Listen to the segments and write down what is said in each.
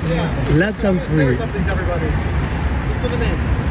Let them free. Something to everybody. Listen to me.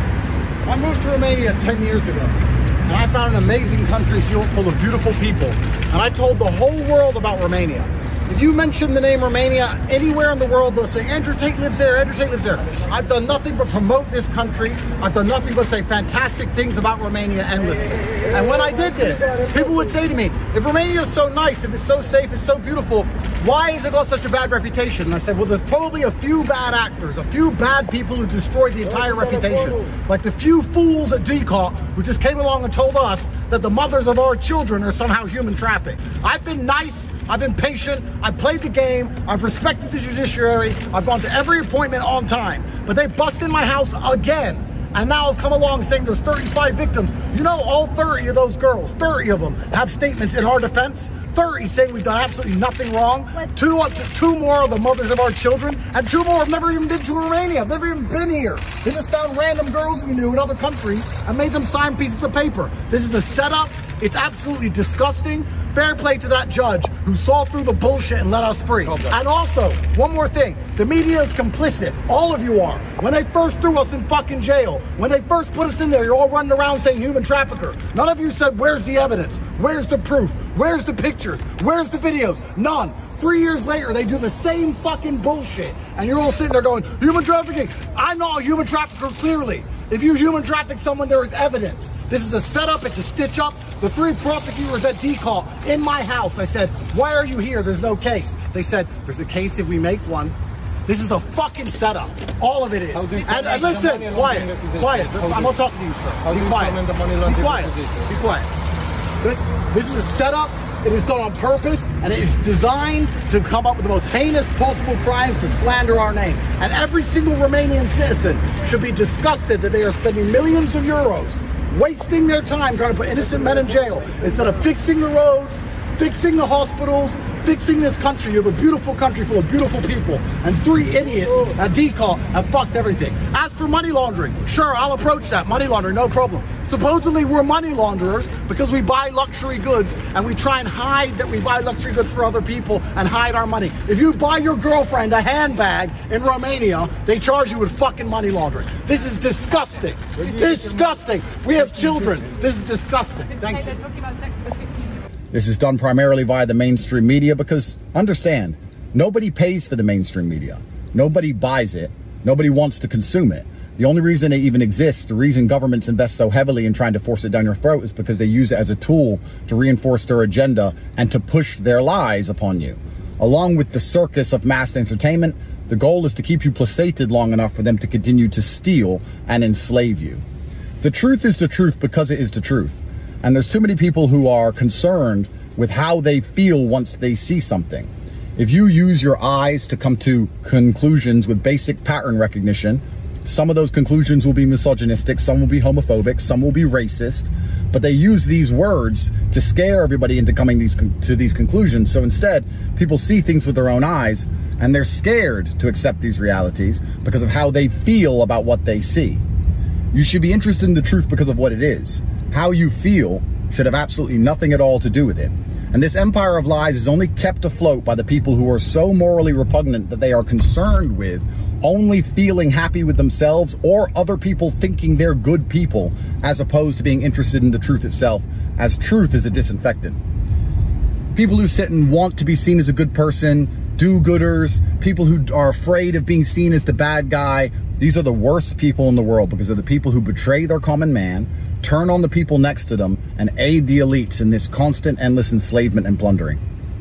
I moved to Romania 10 years ago, and I found an amazing country full of beautiful people. And I told the whole world about Romania. If you mention the name Romania anywhere in the world, they'll say, Andrew Tate lives there, Andrew Tate lives there. I've done nothing but promote this country. I've done nothing but say fantastic things about Romania endlessly. And when I did this, people would say to me, if Romania is so nice, if it's so safe, it's so beautiful, why has it got such a bad reputation? And I said, well, there's probably a few bad actors, a few bad people who destroyed the entire reputation. Like the few fools at DCOT who just came along and told us that the mothers of our children are somehow human trafficked. I've been nice, I've been patient, I've played the game, I've respected the judiciary, I've gone to every appointment on time, but they bust in my house again. And now I've come along saying there's 35 victims. You know, all 30 of those girls, 30 of them have statements in our defense. 30 saying we've done absolutely nothing wrong. Two more are the mothers of our children, and 2 more have never even been to Romania. I've never even been here. They just found random girls we knew in other countries and made them sign pieces of paper. This is a setup. It's absolutely disgusting. Fair play to that judge who saw through the bullshit and let us free. Okay. And also, one more thing, the media is complicit. All of you are. When they first threw us in fucking jail, when they first put us in there, you're all running around saying human trafficker. None of you said, where's the evidence? Where's the proof? Where's the pictures? Where's the videos? None. 3 years later, they do the same fucking bullshit. And you're all sitting there going, human trafficking. I'm not a human trafficker, clearly. If you human traffic someone, there is evidence. This is a setup, it's a stitch up. The 3 prosecutors at DCOT in my house, I said, why are you here? There's no case. They said, there's a case if we make one. This is a fucking setup. All of it is. And listen, quiet. I'm not talking to you, sir. Be quiet. Be quiet. Be quiet. This is a setup. It is done on purpose, and it is designed to come up with the most heinous possible crimes to slander our name. And every single Romanian citizen should be disgusted that they are spending millions of euros wasting their time trying to put innocent men in jail instead of fixing the roads, fixing the hospitals, fixing this country. You have a beautiful country full of beautiful people, and 3 idiots at DCOT have fucked everything. As for money laundering, sure, I'll approach that. Money laundering, no problem. Supposedly we're money launderers because we buy luxury goods and we try and hide that we buy luxury goods for other people and hide our money. If you buy your girlfriend a handbag in Romania, they charge you with fucking money laundering. This is disgusting. Disgusting. We have children. This is disgusting. Thank you. This is done primarily via the mainstream media because, understand, nobody pays for the mainstream media. Nobody buys it. Nobody wants to consume it. The only reason it even exists, the reason governments invest so heavily in trying to force it down your throat is because they use it as a tool to reinforce their agenda and to push their lies upon you. Along with the circus of mass entertainment, the goal is to keep you placated long enough for them to continue to steal and enslave you. The truth is the truth because it is the truth. And there's too many people who are concerned with how they feel once they see something. If you use your eyes to come to conclusions with basic pattern recognition, some of those conclusions will be misogynistic, some will be homophobic, some will be racist, but they use these words to scare everybody into coming to these conclusions. So instead, people see things with their own eyes and they're scared to accept these realities because of how they feel about what they see. You should be interested in the truth because of what it is. How you feel should have absolutely nothing at all to do with it. And this empire of lies is only kept afloat by the people who are so morally repugnant that they are concerned with only feeling happy with themselves or other people thinking they're good people, as opposed to being interested in the truth itself, as truth is a disinfectant. People who sit and want to be seen as a good person, do-gooders, people who are afraid of being seen as the bad guy, these are the worst people in the world because they're the people who betray their common man, turn on the people next to them, and aid the elites in this constant, endless enslavement and plundering.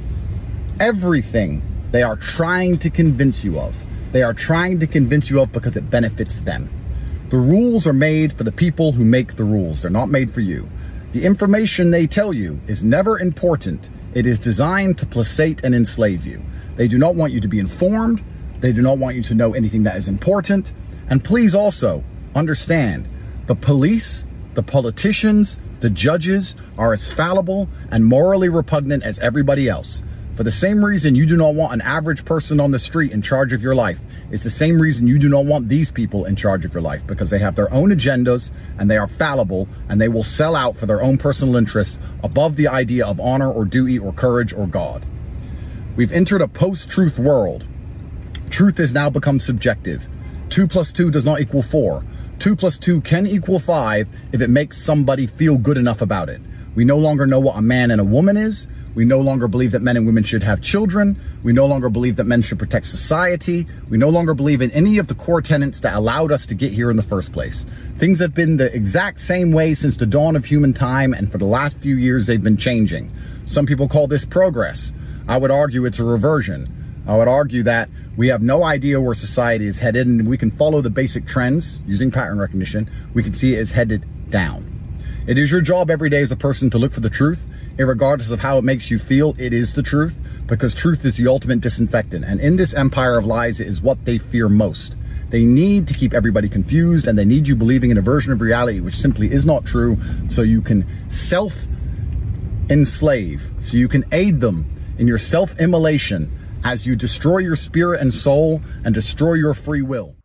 Everything they are trying to convince you of, they are trying to convince you of because it benefits them. The rules are made for the people who make the rules. They're not made for you. The information they tell you is never important. It is designed to placate and enslave you. They do not want you to be informed. They do not want you to know anything that is important. And please also understand, the police, the politicians, the judges are as fallible and morally repugnant as everybody else. For the same reason you do not want an average person on the street in charge of your life, it's the same reason you do not want these people in charge of your life, because they have their own agendas and they are fallible and they will sell out for their own personal interests above the idea of honor or duty or courage or God. We've entered a post-truth world. Truth has now become subjective. 2 + 2 does not equal 4. 2 + 2 can equal 5 if it makes somebody feel good enough about it. We no longer know what a man and a woman is. We no longer believe that men and women should have children. We no longer believe that men should protect society. We no longer believe in any of the core tenets that allowed us to get here in the first place. Things have been the exact same way since the dawn of human time, and for the last few years they've been changing. Some people call this progress. I would argue it's a reversion. I would argue that we have no idea where society is headed, and we can follow the basic trends using pattern recognition. We can see it is headed down. It is your job every day as a person to look for the truth, regardless of how it makes you feel. It is the truth, because truth is the ultimate disinfectant. And in this empire of lies, it is what they fear most. They need to keep everybody confused, and they need you believing in a version of reality which simply is not true, so you can self-enslave, so you can aid them in your self-immolation as you destroy your spirit and soul and destroy your free will.